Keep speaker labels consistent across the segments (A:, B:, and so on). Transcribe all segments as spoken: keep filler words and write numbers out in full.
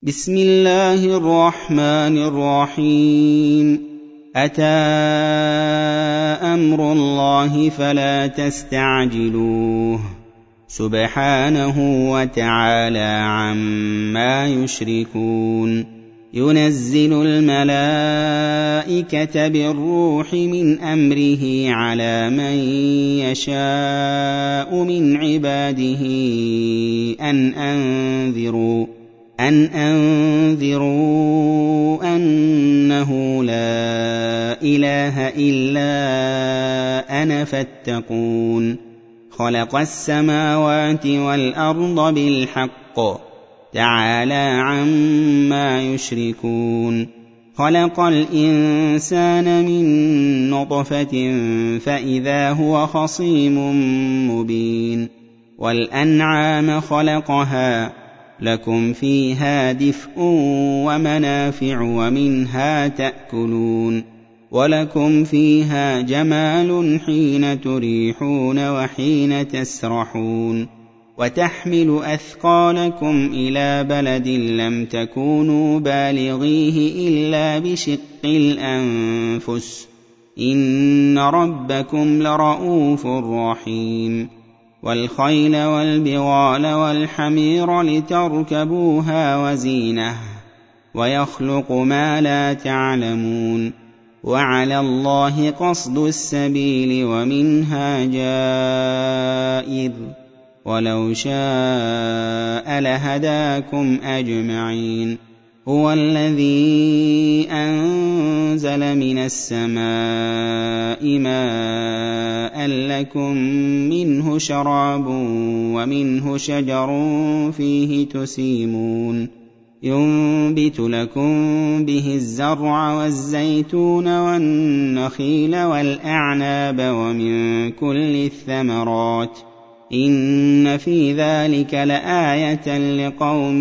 A: بسم الله الرحمن الرحيم. أتى أمر الله فلا تستعجلوه سبحانه وتعالى عما يشركون. ينزل الملائكة بالروح من أمره على من يشاء من عباده أن أنذروا أن أنذروا أنه لا إله إلا أنا فاتقون. خلق السماوات والأرض بالحق تعالى عما يشركون. خلق الإنسان من نطفة فإذا هو خصيم مبين. والأنعام خلقها لكم فيها دفء ومنافع ومنها تأكلون. ولكم فيها جمال حين تريحون وحين تسرحون. وتحمل أثقالكم إلى بلد لم تكونوا بالغيه إلا بشق الأنفس إن ربكم لرءوف رحيم. والخيل والبغال والحمير لتركبوها وزينة ويخلق ما لا تعلمون. وعلى الله قصد السبيل ومنها جائر ولو شاء لهداكم أجمعين. هو الذي أنزل من السماء ماء لكم منه شراب ومنه شجر فيه تسيمون. ينبت لكم به الزرع والزيتون والنخيل والأعناب ومن كل الثمرات إن في ذلك لآية لقوم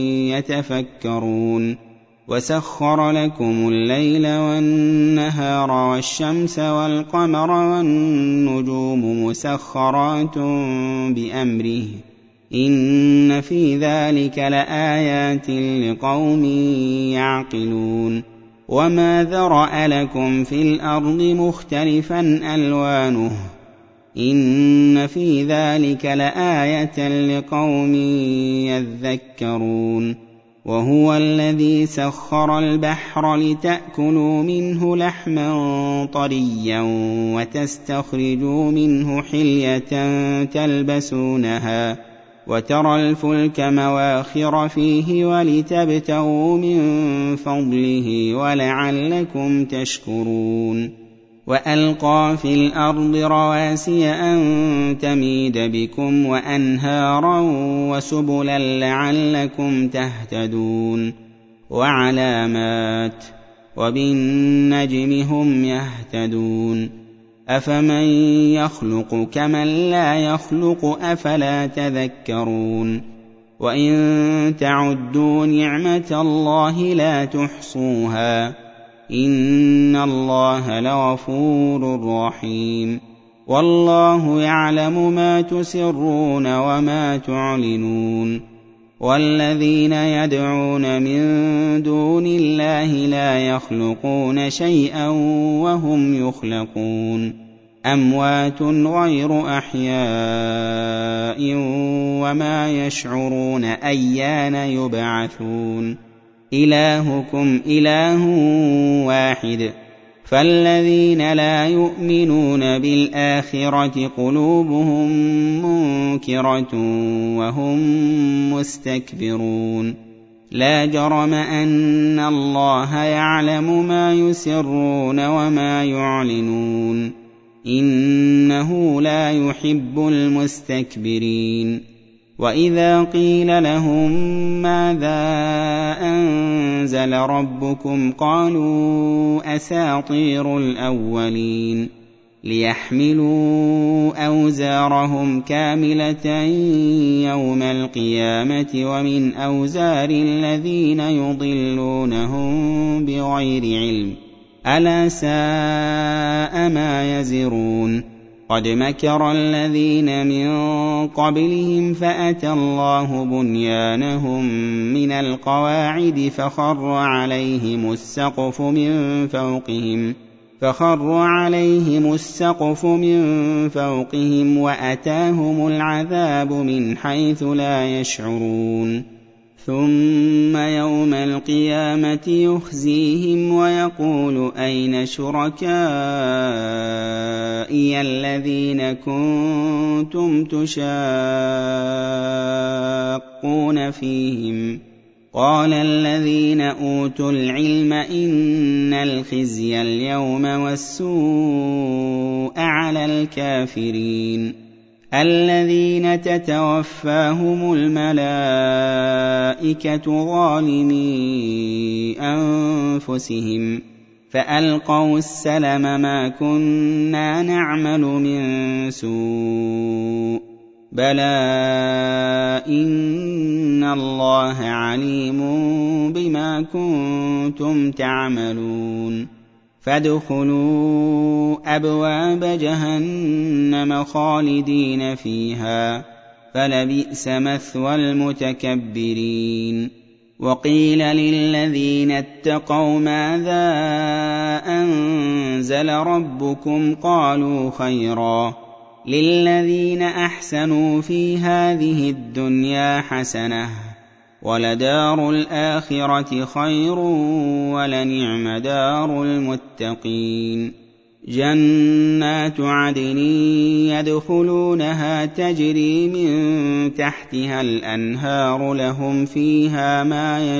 A: يتفكرون. وسخر لكم الليل والنهار والشمس والقمر والنجوم مسخرات بأمره إن في ذلك لآيات لقوم يعقلون. وما ذرأ لكم في الأرض مختلفا ألوانه إن في ذلك لآية لقوم يذكرون. وهو الذي سخر البحر لتأكلوا منه لحما طريا وتستخرجوا منه حلية تلبسونها وترى الفلك مواخر فيه ولتبتغوا من فضله ولعلكم تشكرون. وألقى في الأرض رواسي أن تميد بكم وأنهارا وسبلا لعلكم تهتدون. وعلامات وبالنجم هم يهتدون. أفمن يخلق كمن لا يخلق أفلا تذكرون. وإن تعدوا نعمة الله لا تحصوها إن الله لغفور رحيم. والله يعلم ما تسرون وما تعلنون. والذين يدعون من دون الله لا يخلقون شيئا وهم يخلقون. أموات غير أحياء وما يشعرون أيان يبعثون. إلهكم إله واحد فالذين لا يؤمنون بالآخرة قلوبهم منكرة وهم مستكبرون. لا جرم أن الله يعلم ما يسرون وما يعلنون إنه لا يحب المستكبرين. وإذا قيل لهم ماذا أنزل ربكم قالوا أساطير الأولين ليحملوا أوزارهم كاملة يوم القيامة ومن أوزار الذين يضلونهم بغير علم ألا ساء ما يزرون. قد مكر الذين من قبلهم فأتى الله بنيانهم من القواعد فخر عليهم السقف من فوقهم فخر عليهم السقف من فوقهم وأتاهم العذاب من حيث لا يشعرون ثم يوم القيامة يخزيهم ويقول أين شركائي الذين كنتم تشاقون فيهم قال الذين أوتوا العلم إن الخزي اليوم والسوء على الكافرين الذين تتوفاهم الملائكة ظالمي أنفسهم فألقوا السلم ما كنا نعمل من سوء بلى إن الله عليم بما كنتم تعملون فادخلوا أبواب جهنم خالدين فيها فلبئس مثوى المتكبرين وقيل للذين اتقوا ماذا أنزل ربكم قالوا خيرا للذين أحسنوا في هذه الدنيا حسنة ولدار الآخرة خير ولنعم دار المتقين جنات عدن يدخلونها تجري من تحتها الأنهار لهم فيها ما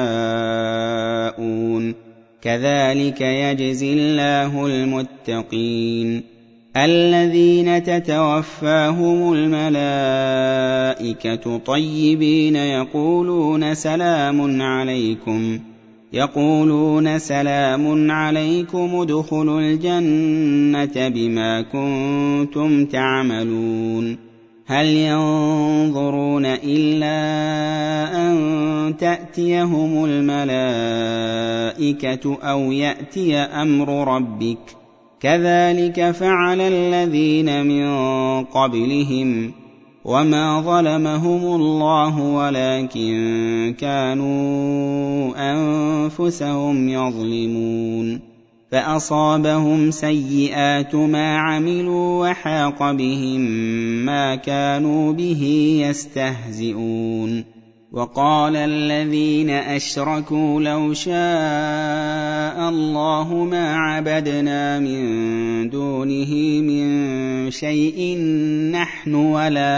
A: يشاءون كذلك يجزي الله المتقين الذين تتوفاهم الملائكة طيبين يقولون سلام عليكم يقولون سلام عليكم ادخلوا الجنة بما كنتم تعملون هل ينظرون إلا أن تأتيهم الملائكة أو يأتي أمر ربك كذلك فعل الذين من قبلهم وما ظلمهم الله ولكن كانوا أنفسهم يظلمون فأصابهم سيئات ما عملوا وحاق بهم ما كانوا به يستهزئون وقال الذين أشركوا لو شاء الله ما عبدنا من دونه من شيء نحن ولا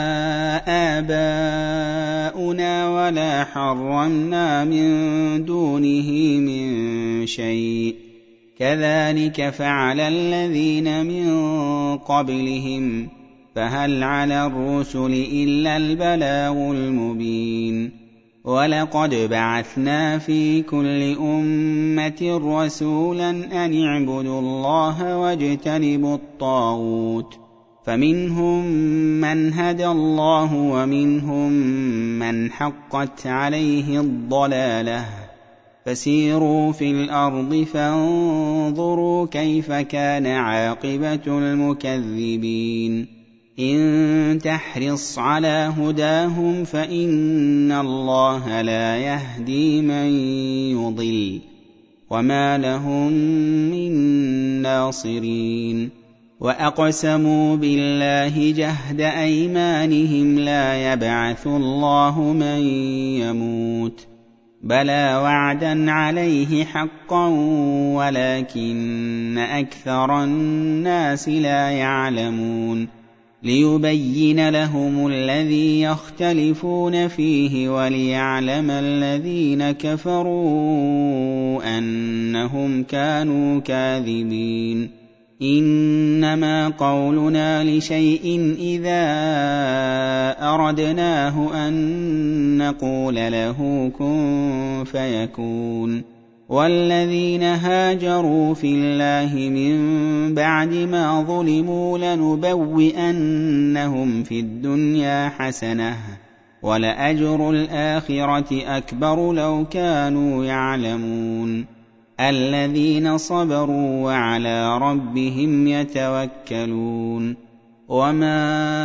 A: آباؤنا ولا حرمنا من دونه من شيء كذلك فعل الذين من قبلهم فهل على الرسل إلا البلاغ المبين ولقد بعثنا في كل أمة رسولا أن اعبدوا الله واجتنبوا الطاغوت فمنهم من هدى الله ومنهم من حقت عليه الضلالة فسيروا في الأرض فانظروا كيف كان عاقبة المكذبين إن تحرص على هداهم فإن الله لا يهدي من يضل وما لهم من ناصرين وأقسموا بالله جهد أيمانهم لا يبعث الله من يموت بلى وعدا عليه حقا ولكن أكثر الناس لا يعلمون ليبين لهم الذي يختلفون فيه وليعلم الذين كفروا أنهم كانوا كاذبين إنما قولنا لشيء إذا أردناه أن نقول له كن فيكون والذين هاجروا في الله من بعد ما ظلموا لنبوئنهم في الدنيا حسنة ولأجر الآخرة أكبر لو كانوا يعلمون الذين صبروا وعلى ربهم يتوكلون وما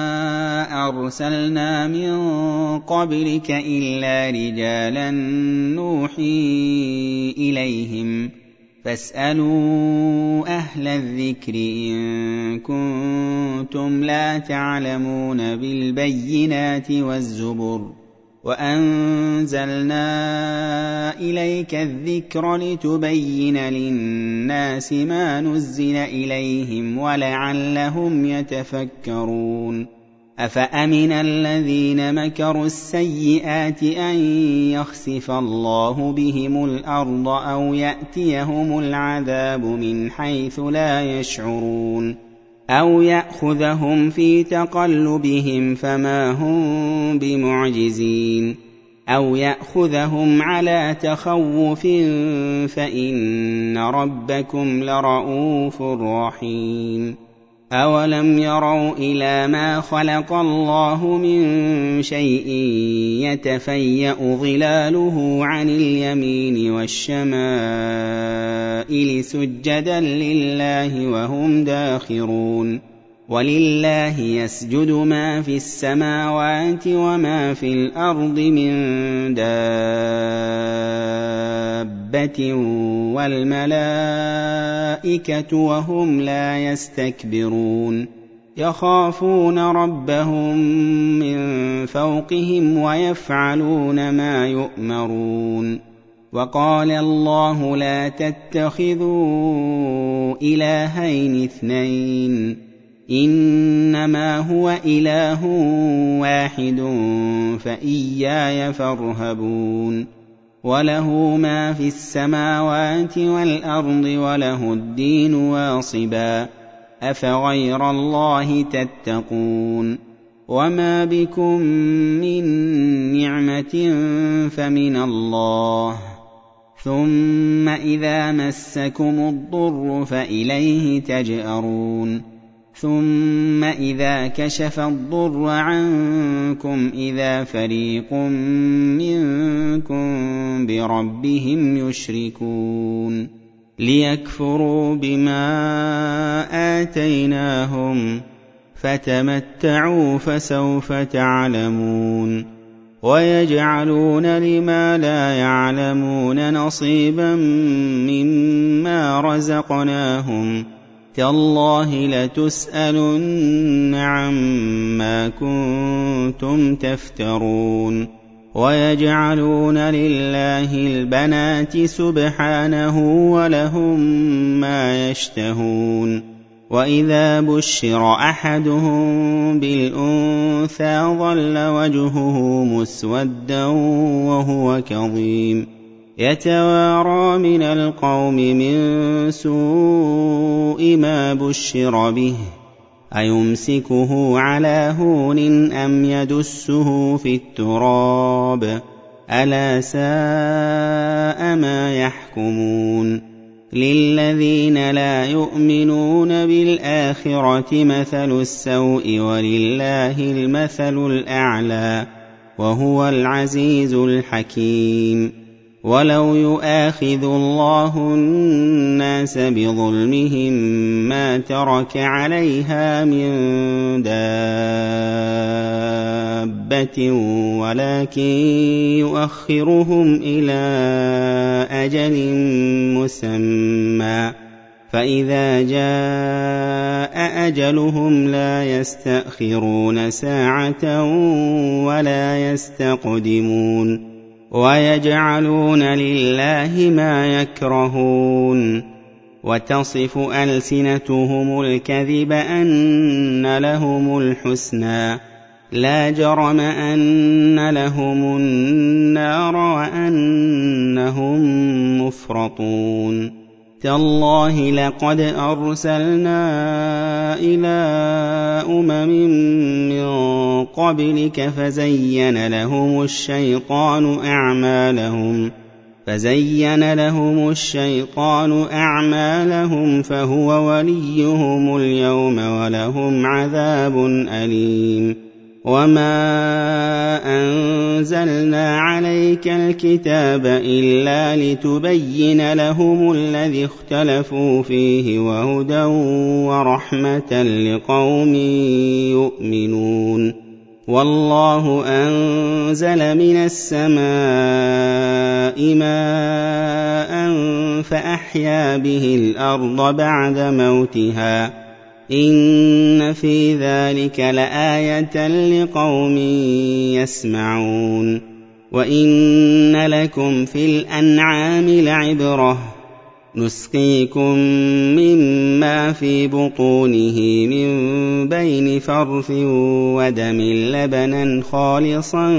A: أرسلنا من قبلك إلا رجالا نوحي إليهم فاسألوا أهل الذكر إن كنتم لا تعلمون بالبينات والزبر وأنزلنا إليك الذكر لتبين للناس ما نزل إليهم ولعلهم يتفكرون أفأمن الذين مكروا السيئات أن يخسف الله بهم الأرض أو يأتيهم العذاب من حيث لا يشعرون أو يأخذهم في تقلبهم فما هم بمعجزين أو يأخذهم على تخوف فإن ربكم لرءوف رحيم أولم يروا إلى ما خلق الله من شيء يتفيأ ظلاله عن اليمين والشمائل سجدا لله وهم داخرون ولله يسجد ما في السماوات وما في الأرض من دابة والملائكة وهم لا يستكبرون يخافون ربهم من فوقهم ويفعلون ما يؤمرون وقال الله لا تتخذوا إلهين اثنين إنما هو إله واحد فإياي فارهبون وله ما في السماوات والأرض وله الدين واصبا أفغير الله تتقون وما بكم من نعمة فمن الله ثم إذا مسكم الضر فإليه تجأرون ثم إذا كشف الضر عنكم إذا فريق منكم بربهم يشركون ليكفروا بما آتيناهم فتمتعوا فسوف تعلمون ويجعلون لما لا يعلمون نصيبا مما رزقناهم تالله لتسألن عما كنتم تفترون ويجعلون لله البنات سبحانه ولهم ما يشتهون وإذا بشر أحدهم بالأنثى ظل وجهه مسودا وهو كظيم يتوارى من القوم من سوء ما بشر به أيمسكه على هون أم يدسه في التراب ألا ساء ما يحكمون للذين لا يؤمنون بالآخرة مثل السوء ولله المثل الأعلى وهو العزيز الحكيم ولو يؤاخذ الله الناس بظلمهم ما ترك عليها من دابة ولكن يؤخرهم إلى أجل مسمى فإذا جاء أجلهم لا يستأخرون ساعة ولا يستقدمون ويجعلون لله ما يكرهون وتصف ألسنتهم الكذب أن لهم الحسنى لا جرم أن لهم النار وأنهم مفرطون تالله لقد أرسلنا إلى أمم من قبلك فزين لهم الشيطان أعمالهم فزين لهم الشيطان أعمالهم فهو وليهم اليوم ولهم عذاب أليم وما أنزلنا عليك الكتاب إلا لتبين لهم الذي اختلفوا فيه وهدى ورحمة لقوم يؤمنون والله أنزل من السماء ماء فأحيا به الأرض بعد موتها إن في ذلك لآية لقوم يسمعون وإن لكم في الأنعام لعبرة نسقيكم مما في بطونه من بين فرث ودم لبنا خالصا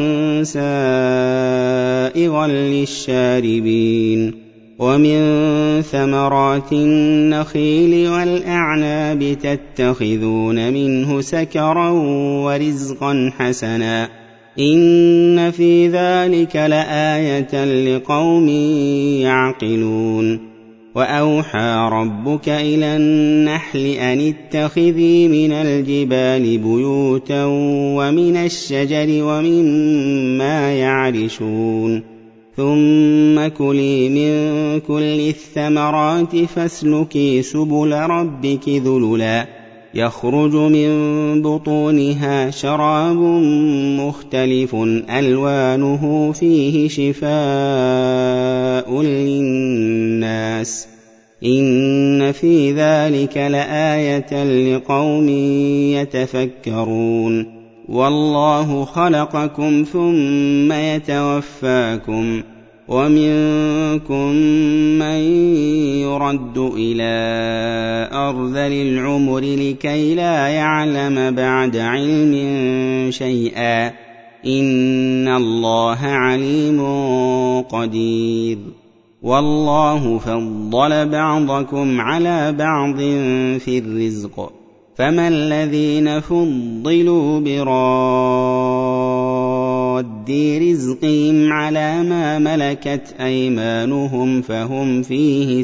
A: سائغا للشاربين ومن ثمرات النخيل والأعناب تتخذون منه سكرا ورزقا حسنا إن في ذلك لآية لقوم يعقلون وأوحى ربك إلى النحل أن اتخذي من الجبال بيوتا ومن الشجر ومما يعرشون ثم كلي من كل الثمرات فاسلكي سبل ربك ذللا يخرج من بطونها شراب مختلف ألوانه فيه شفاء للناس إن في ذلك لآية لقوم يتفكرون والله خلقكم ثم يتوفاكم ومنكم من يرد إلى أرذل العمر لكي لا يعلم بعد علم شيئا إن الله عليم قدير والله فضل بعضكم على بعض في الرزق فما الذين فضلوا براد رزقهم على ما ملكت أيمانهم فهم فيه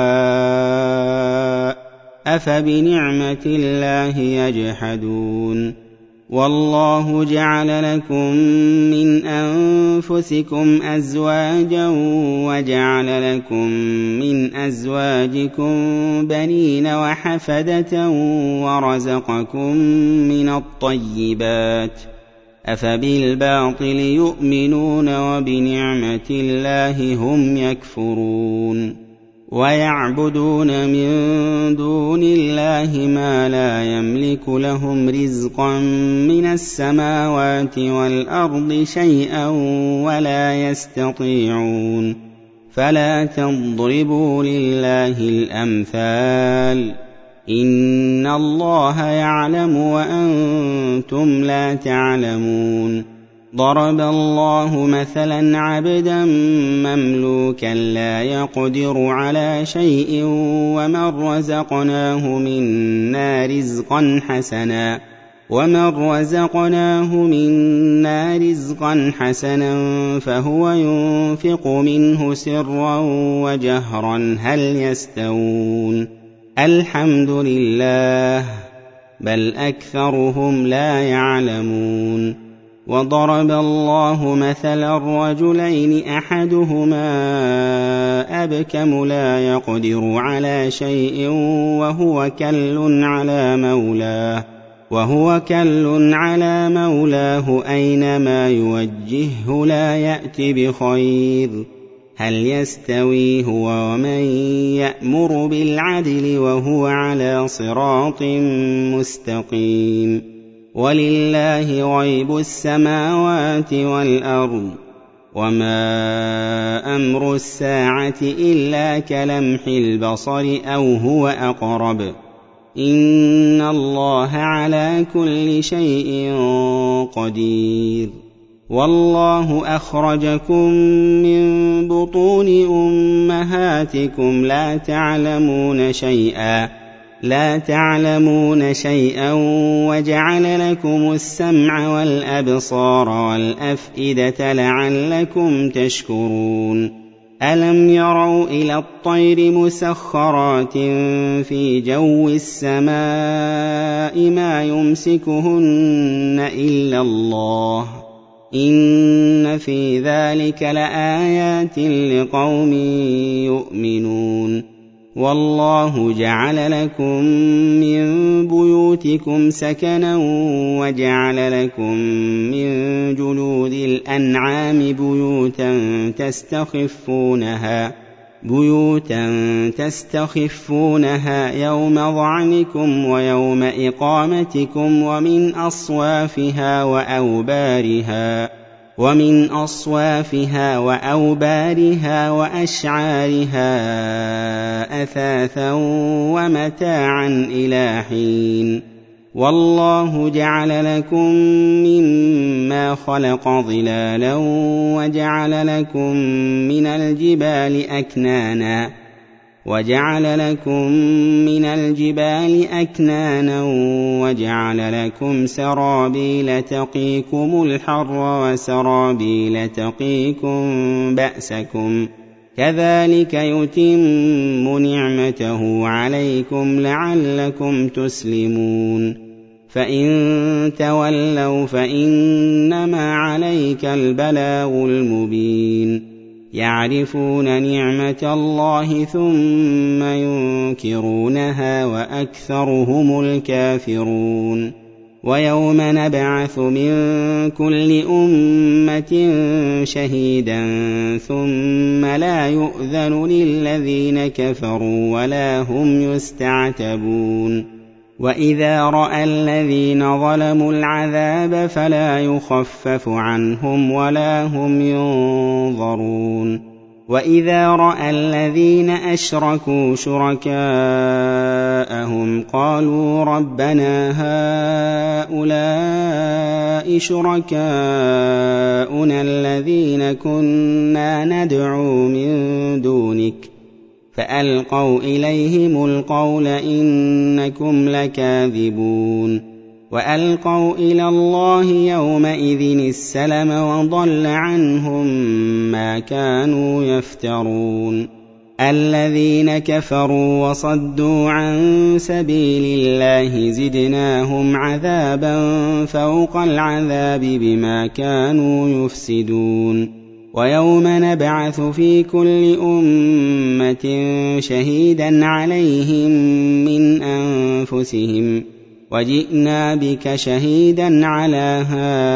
A: سواء أفبنعمة الله يجحدون والله جعل لكم من أنفسكم أزواجا وجعل لكم من أزواجكم بنين وحفدة ورزقكم من الطيبات أفبالباطل يؤمنون وبنعمة الله هم يكفرون ويعبدون من دون الله ما لا يملك لهم رزقا من السماوات والأرض شيئا ولا يستطيعون فلا تضربوا لله الأمثال إن الله يعلم وأنتم لا تعلمون ضرب الله مثلا عبدا مملوكا لا يقدر على شيء ومن رزقناه منا رزقا حسنا ومن رزقناه منا رزقا حسنا فهو ينفق منه سرا وجهرا هل يستوون الحمد لله بل أكثرهم لا يعلمون وضرب الله مثلا رجلين أحدهما أبكم لا يقدر على شيء وهو كل على مولاه وهو كل على مولاه أينما يوجهه لا يأتي بخير هل يستوي هو ومن يأمر بالعدل وهو على صراط مستقيم ولله غيب السماوات والأرض وما أمر الساعة إلا كلمح البصر أو هو أقرب إن الله على كل شيء قدير والله أخرجكم من بطون أمهاتكم لا تعلمون شيئا لا تعلمون شيئا وجعل لكم السمع والأبصار والأفئدة لعلكم تشكرون ألم يروا إلى الطير مسخرات في جو السماء ما يمسكهن إلا الله إن إِنَّ فِي ذَلِكَ لَآيَاتٍ لِقَوْمٍ يُؤْمِنُونَ وَاللَّهُ جَعَلَ لَكُم مِّن بُيُوتِكُمْ سَكَنًا وَجَعَلَ لَكُم مِّن جُلُودِ الْأَنْعَامِ بُيُوتًا تَسْتَخِفُّونَهَا بُيُوتًا تَسْتَخِفُّونَهَا يَوْمَ ظَعْنِكُمْ وَيَوْمَ إِقَامَتِكُمْ وَمِنْ أَصْوَافِهَا وَأَوْبَارِهَا ومن أصوافها وأوبارها وأشعارها أثاثا ومتاعا إلى حين والله جعل لكم مما خلق ظلالا وجعل لكم من الجبال أكنانا وجعل لكم من الجبال أكنانا وجعل لكم سرابيل تقيكم الحر وسرابيل تقيكم بأسكم كذلك يتم نعمته عليكم لعلكم تسلمون فإن تولوا فإنما عليك البلاغ المبين يعرفون نعمة الله ثم ينكرونها وأكثرهم الكافرون ويوم نبعث من كل أمة شهيدا ثم لا يؤذن للذين كفروا ولا هم يستعتبون وإذا رأى الذين ظلموا العذاب فلا يخفف عنهم ولا هم ينظرون وإذا رأى الذين أشركوا شركاءهم قالوا ربنا هؤلاء شركاؤنا الذين كنا ندعو من دونك فألقوا إليهم القول إنكم لكاذبون وألقوا إلى الله يومئذ السلم وضل عنهم ما كانوا يفترون الذين كفروا وصدوا عن سبيل الله زدناهم عذابا فوق العذاب بما كانوا يفسدون ويوم نبعث في كل أمة شهيدا عليهم من أنفسهم وجئنا بك شهيدا على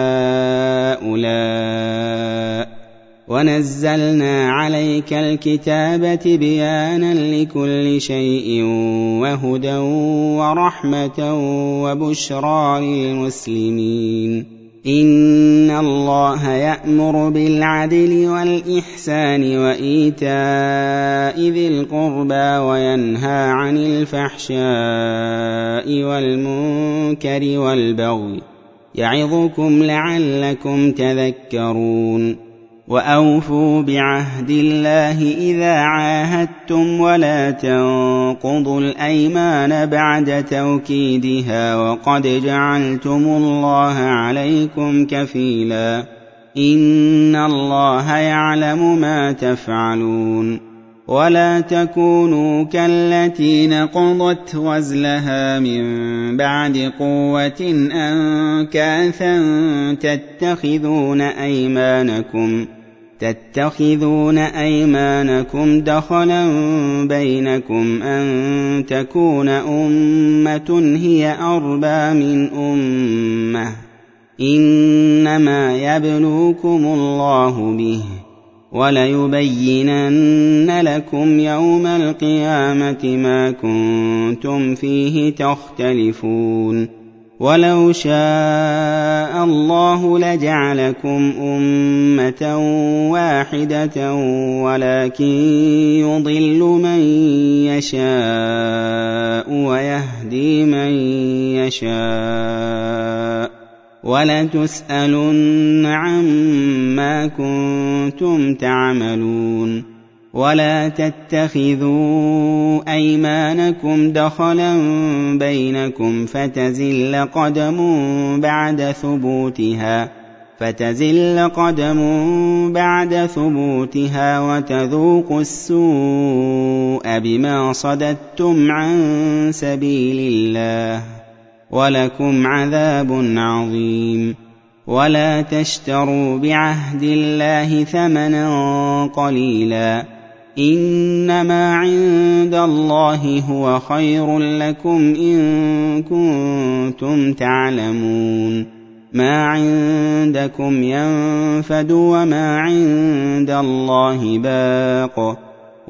A: هؤلاء ونزلنا عليك الكتاب بيانا لكل شيء وهدى ورحمة وبشرى للمسلمين إن الله يأمر بالعدل والإحسان وإيتاء ذي القربى وينهى عن الفحشاء والمنكر والبغي يعظكم لعلكم تذكرون وأوفوا بعهد الله إذا عاهدتم ولا تنقضوا الأيمان بعد توكيدها وقد جعلتم الله عليكم كفيلا إن الله يعلم ما تفعلون ولا تكونوا كالتي نقضت غزلها من بعد قوة أنكاثا تتخذون أيمانكم تتخذون أيمانكم دخلا بينكم أن تكون أمة هي أربى من أمة إنما يبلوكم الله به وليبينن لكم يوم القيامة ما كنتم فيه تختلفون ولو شاء الله لجعلكم أمة واحدة ولكن يضل من يشاء ويهدي من يشاء ولتسألن عما كنتم تعملون ولا تتخذوا أيمانكم دخلا بينكم فتزل قدم بعد ثبوتها فتزل قدم بعد ثبوتها وتذوقوا السوء بما صددتم عن سبيل الله ولكم عذاب عظيم ولا تشتروا بعهد الله ثمنا قليلا إنما عند الله هو خير لكم إن كنتم تعلمون ما عندكم ينفد وما عند الله باق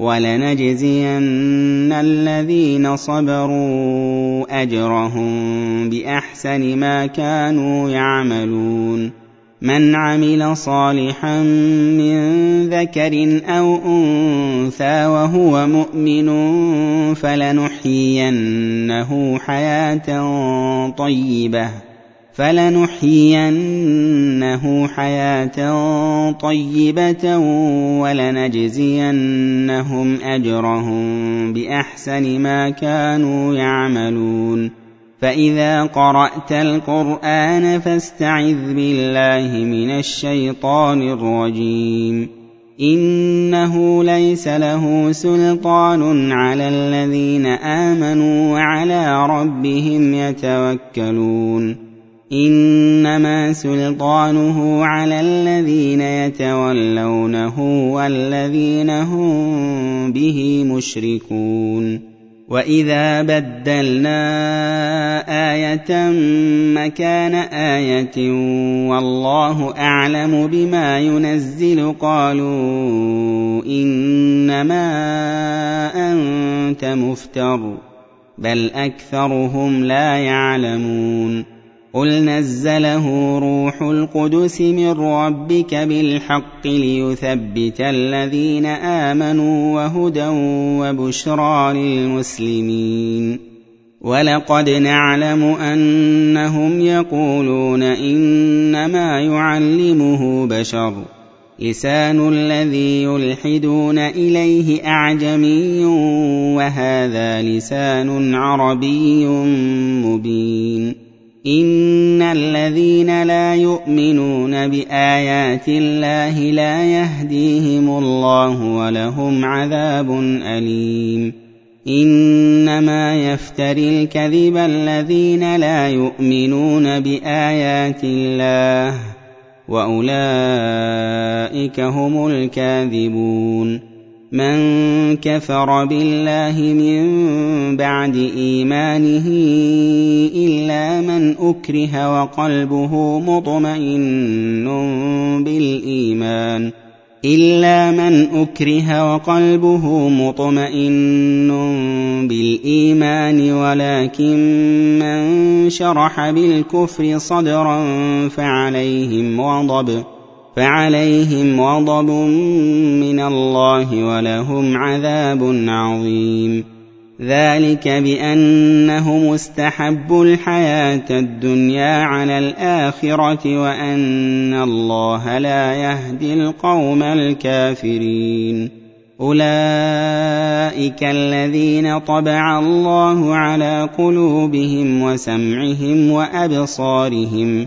A: ولنجزين الذين صبروا أجرهم بأحسن ما كانوا يعملون من عمل صالحا من ذكر أو أنثى وهو مؤمن فلنحيينه حياة طيبة فلنحيينه حياة طيبة ولنجزينهم أجرهم بأحسن ما كانوا يعملون فإذا قرأت القرآن فاستعذ بالله من الشيطان الرجيم إنه ليس له سلطان على الذين آمنوا وعلى ربهم يتوكلون إنما سلطانه على الذين يتولونه والذين هم به مشركون وإذا بدلنا آية مكان آية والله أعلم بما ينزل قالوا إنما أنت مفتر بل أكثرهم لا يعلمون قل نزله روح القدس من ربك بالحق ليثبت الذين آمنوا وهدى وبشرى للمسلمين ولقد نعلم أنهم يقولون إنما يعلمه بشر لسان الذي يلحدون إليه أعجمي وهذا لسان عربي مبين إن الذين لا يؤمنون بآيات الله لا يهديهم الله ولهم عذاب أليم إنما يفتري الكذب الذين لا يؤمنون بآيات الله وأولئك هم الكاذبون من كفر بالله من بعد إيمانه إلا من أكره وقلبه مطمئن بالإيمان إلا من أكره وقلبه مطمئن بالإيمان ولكن من شرح بالكفر صدرا فعليهم غضب فعليهم غضب من الله ولهم عذاب عظيم ذلك بأنهم استحبوا الحياة الدنيا على الآخرة وأن الله لا يهدي القوم الكافرين أولئك الذين طبع الله على قلوبهم وسمعهم وأبصارهم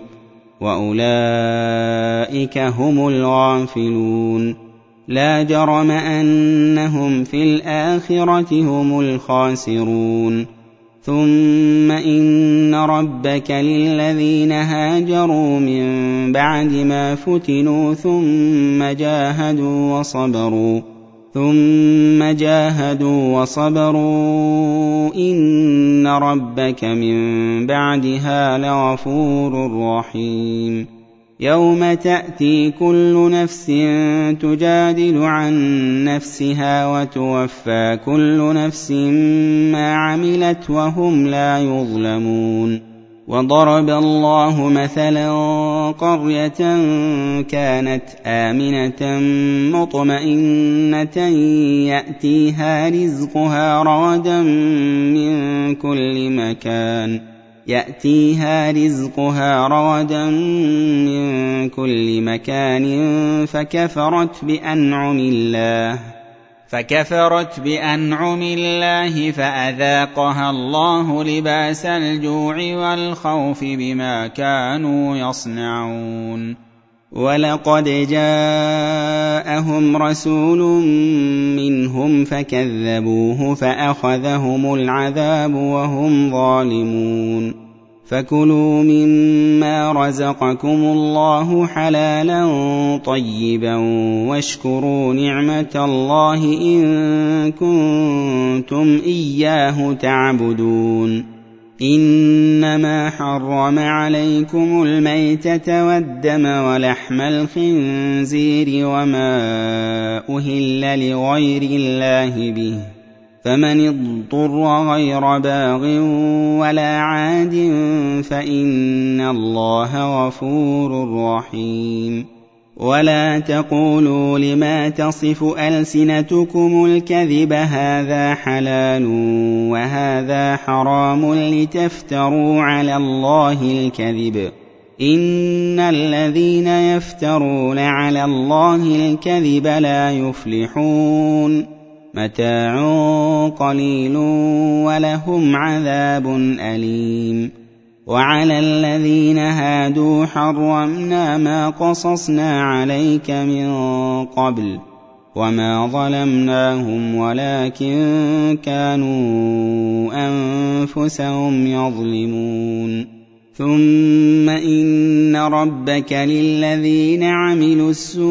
A: وأولئك هم الغافلون لا جرم أنهم في الآخرة هم الخاسرون ثم إن ربك للذين هاجروا من بعد ما فتنوا ثم جاهدوا وصبروا ثم جاهدوا وصبروا إن ربك من بعدها لغفور رحيم يوم تأتي كل نفس تجادل عن نفسها وتوفى كل نفس ما عملت وهم لا يظلمون وضرب الله مثلا قرية كانت آمنة مطمئنة يأتيها رزقها رغدا من كل مكان يأتيها رزقها رغدا من كل مكان فكفرت بأنعم الله فكفرت بأنعم الله فأذاقها الله لباس الجوع والخوف بما كانوا يصنعون ولقد جاءهم رسول منهم فكذبوه فأخذهم العذاب وهم ظالمون فكلوا مما رزقكم الله حلالا طيبا واشكروا نعمة الله إن كنتم إياه تعبدون. إنما حرم عليكم الميتة والدم ولحم الخنزير وما أهل لغير الله به، فمن اضطر غير باغ ولا عاد فإن الله غفور رحيم. ولا تقولوا لما تصف ألسنتكم الكذب هذا حلال وهذا حرام لتفتروا على الله الكذب، إن الذين يفترون على الله الكذب لا يفلحون. متاع قليل ولهم عذاب أليم. وعلى الذين هادوا حرمنا ما قصصنا عليك من قبل وما ظلمناهم ولكن كانوا أنفسهم يظلمون. ثم إن ربك للذين عملوا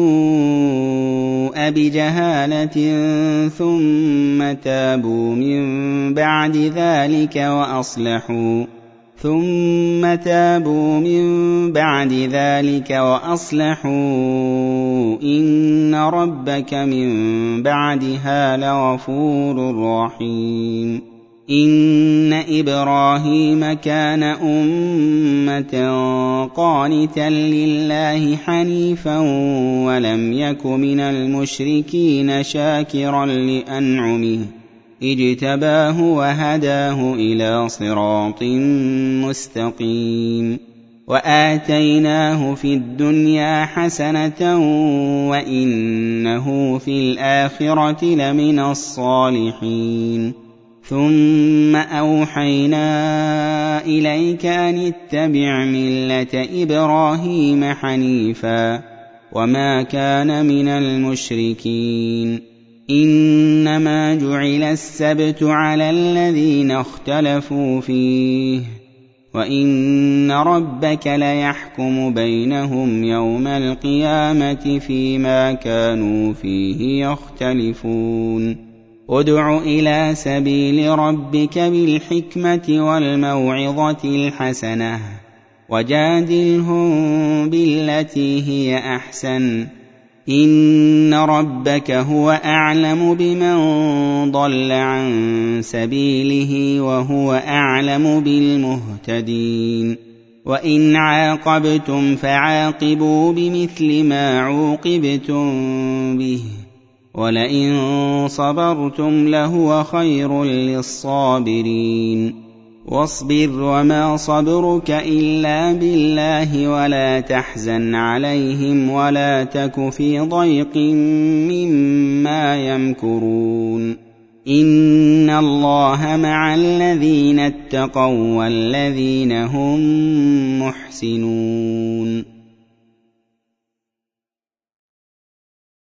A: السوء بجهالة ثم تابوا من بعد ذلك وأصلحوا ثم تابوا من بعد ذلك وأصلحوا إن ربك من بعدها لغفور رحيم. إن إبراهيم كان أمة قانتا لله حنيفا ولم يك من المشركين شاكرا لأنعمه اجتباه وهداه إلى صراط مستقيم. وآتيناه في الدنيا حسنة وإنه في الآخرة لمن الصالحين. ثم أوحينا إليك أن اتبع ملة إبراهيم حنيفا وما كان من المشركين. إنما جعل السبت على الذين اختلفوا فيه وإن ربك ليحكم بينهم يوم القيامة فيما كانوا فيه يختلفون. ادع إلى سبيل ربك بالحكمة والموعظة الحسنة وجادلهم بالتي هي أحسن، إن ربك هو أعلم بمن ضل عن سبيله وهو أعلم بالمهتدين. وإن عاقبتم فعاقبوا بمثل ما عوقبتم به ولئن صبرتم لهو خير للصابرين. واصبر وما صبرك إلا بالله ولا تحزن عليهم ولا تك في ضيق مما يمكرون. إن الله مع الذين اتقوا والذين هم محسنون.